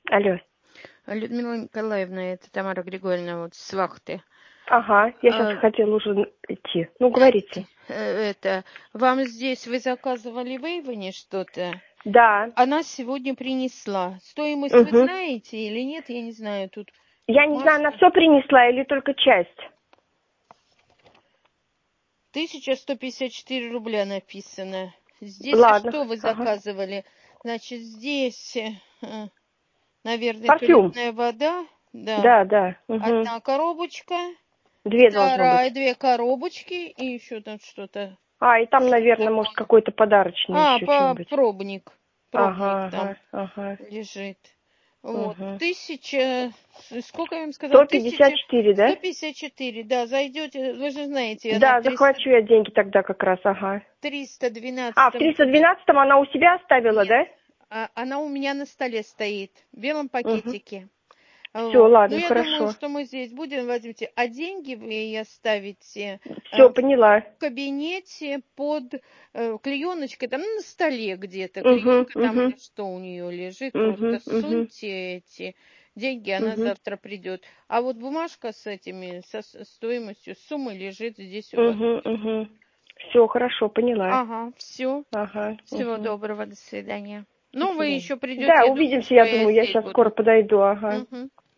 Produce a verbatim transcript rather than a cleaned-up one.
Алло. Людмила Николаевна, это Тамара Григорьевна, вот с вахты. Ага, я сейчас А, хотела уже идти. Ну, говорите. э, Это, вам здесь, вы заказывали в Эйвоне что-то? Да. Она сегодня принесла. Стоимость вы Угу. знаете или нет? Я не знаю, тут Я не знаю, она маска. все принесла или только часть? тысяча сто пятьдесят четыре рубля написано. Здесь, а Ладно. что вы Ага. заказывали? Значит, здесь, э, наверное, Парфюм. туалетная вода. Да. Да, да. Угу. Одна коробочка. Две должно быть. Вторая, две коробочки. И еще там что-то. А, и там, наверное, может, какой-то подарочный А, еще по что-нибудь. пробник. Пробник Ага, там ага, ага. лежит. Вот. Угу. Тысяча... Сколько я вам сказала? сто пятьдесят Тысяча... четыре, да? Сто пятьдесят четыре. Да, зайдете. Вы же знаете, она в Да, триста... захвачу я деньги тогда как раз, ага. триста А, в двенадцатом триста кубе. двенадцатом она у себя оставила, Нет. да? А, она у меня на столе стоит. В белом Угу. пакетике. Все, Вот. Ну, ладно, я думаю, хорошо. что мы здесь будем, возьмите, а деньги вы ей оставите э, Все, в поняла. кабинете под э, клееночкой, там ну, на столе где-то, Угу, клеенка там угу, или что у нее лежит, угу, просто угу, суньте эти деньги, она угу, завтра придет. А вот бумажка с этими, со с- стоимостью, суммы лежит здесь у вас. угу, угу. Все, хорошо, поняла. Ага, все. Ага, Всего угу. доброго, до свидания. До Ну, вы свидания. еще придете, Да, я думаю, увидимся, что я я думаю, я здесь сейчас буду. скоро подойду, ага. Мгм.